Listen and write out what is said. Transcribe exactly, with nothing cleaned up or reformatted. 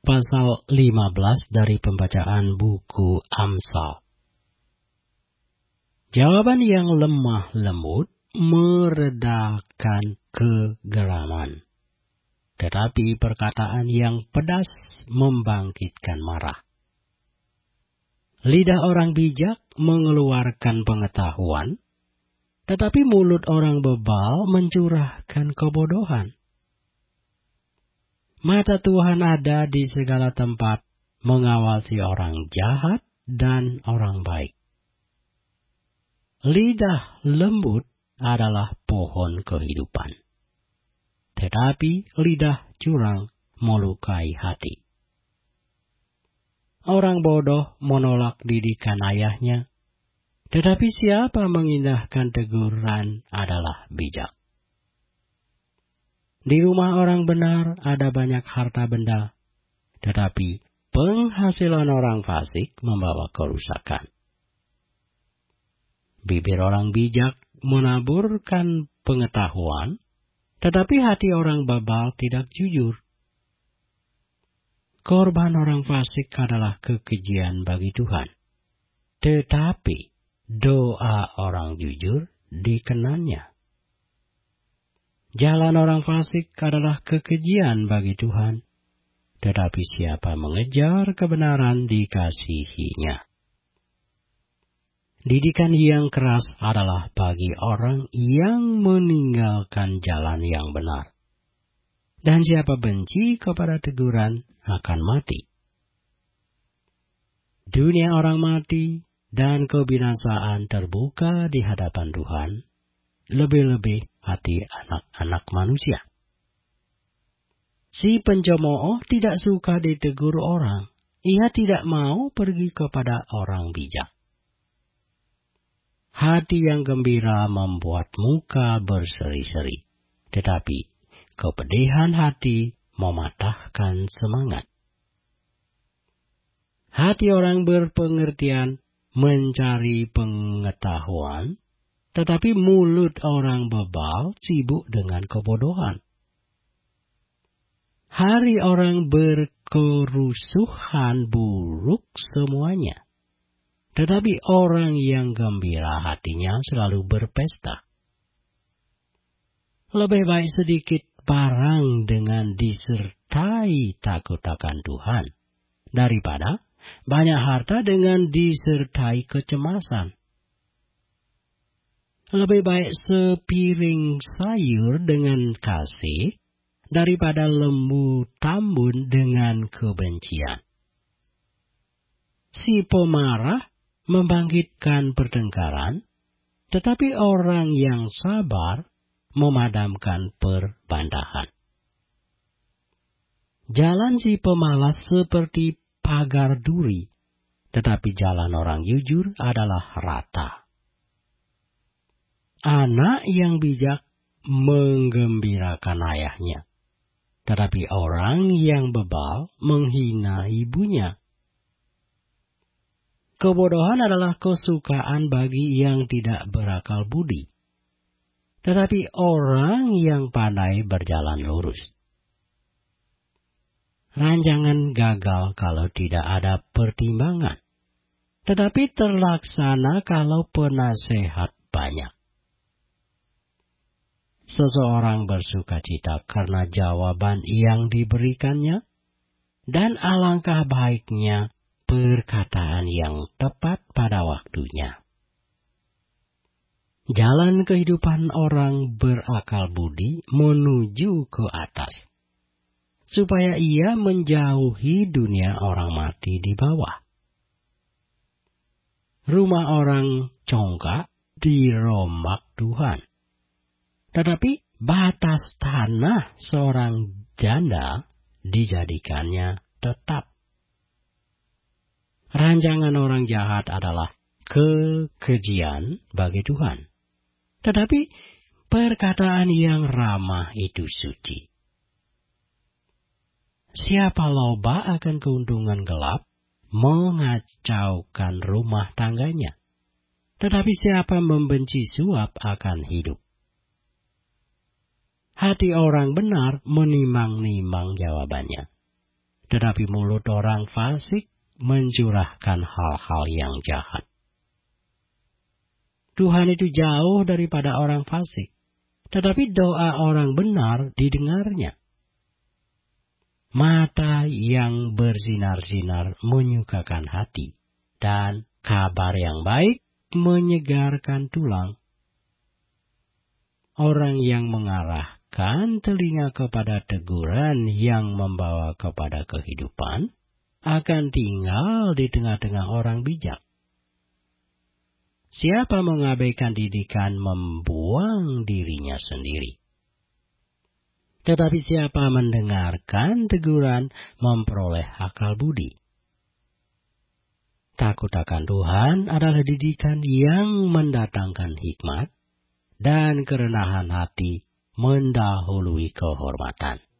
pasal lima belas dari pembacaan buku Amsal. Jawaban yang lemah lembut meredakan kegeraman, tetapi perkataan yang pedas membangkitkan marah. Lidah orang bijak mengeluarkan pengetahuan, tetapi mulut orang bebal mencurahkan kebodohan. Mata Tuhan ada di segala tempat, mengawasi orang jahat dan orang baik. Lidah lembut adalah pohon kehidupan, tetapi lidah curang melukai hati. Orang bodoh menolak didikan ayahnya, tetapi siapa mengindahkan teguran adalah bijak. Di rumah orang benar ada banyak harta benda, tetapi penghasilan orang fasik membawa kerusakan. Bibir orang bijak menaburkan pengetahuan, tetapi hati orang bebal tidak jujur. Korban orang fasik adalah kekejian bagi Tuhan, tetapi doa orang jujur dikenannya. Jalan orang fasik adalah kekejian bagi Tuhan, tetapi siapa mengejar kebenaran dikasihinya. Didikan yang keras adalah bagi orang yang meninggalkan jalan yang benar, dan siapa benci kepada teguran akan mati. Dunia orang mati dan kebinasaan terbuka di hadapan Tuhan, lebih-lebih hati anak-anak manusia. Si pencemooh tidak suka ditegur orang, ia tidak mau pergi kepada orang bijak. Hati yang gembira membuat muka berseri-seri, tetapi kepedihan hati mematahkan semangat. Hati orang berpengertian mencari pengetahuan, tetapi mulut orang bebal sibuk dengan kebodohan. Hari orang berkerusuhan buruk semuanya, tetapi orang yang gembira hatinya selalu berpesta. Lebih baik sedikit barang dengan disertai takut akan Tuhan, daripada banyak harta dengan disertai kecemasan. Lebih baik sepiring sayur dengan kasih, daripada lembu tambun dengan kebencian. Si pemarah membangkitkan pertengkaran, tetapi orang yang sabar memadamkan perbandahan. Jalan si pemalas seperti pagar duri, tetapi jalan orang jujur adalah rata. Anak yang bijak menggembirakan ayahnya, tetapi orang yang bebal menghina ibunya. Kebodohan adalah kesukaan bagi yang tidak berakal budi, tetapi orang yang pandai berjalan lurus. Rancangan gagal kalau tidak ada pertimbangan, tetapi terlaksana kalau penasehat banyak. Seseorang bersukacita karena jawaban yang diberikannya, dan alangkah baiknya perkataan yang tepat pada waktunya. Jalan kehidupan orang berakal budi menuju ke atas, supaya ia menjauhi dunia orang mati di bawah. Rumah orang congkak dirombak Tuhan, tetapi batas tanah seorang janda dijadikannya tetap. Rancangan orang jahat adalah kekejian bagi Tuhan, tetapi perkataan yang ramah itu suci. Siapa loba akan keuntungan gelap, mengacaukan rumah tangganya, tetapi siapa membenci suap akan hidup. Hati orang benar menimang-nimang jawabannya, tetapi mulut orang fasik mencurahkan hal-hal yang jahat. Tuhan itu jauh daripada orang fasik, tetapi doa orang benar didengarnya. Mata yang bersinar-sinar menyukakan hati, dan kabar yang baik menyegarkan tulang. Orang yang mengarahkan telinga kepada teguran yang membawa kepada kehidupan akan tinggal di tengah-tengah orang bijak. Siapa mengabaikan didikan membuang dirinya sendiri. Tetapi siapa mendengarkan teguran memperoleh akal budi. Takut akan Tuhan adalah didikan yang mendatangkan hikmat, dan kerenahan hati mendahului kehormatan.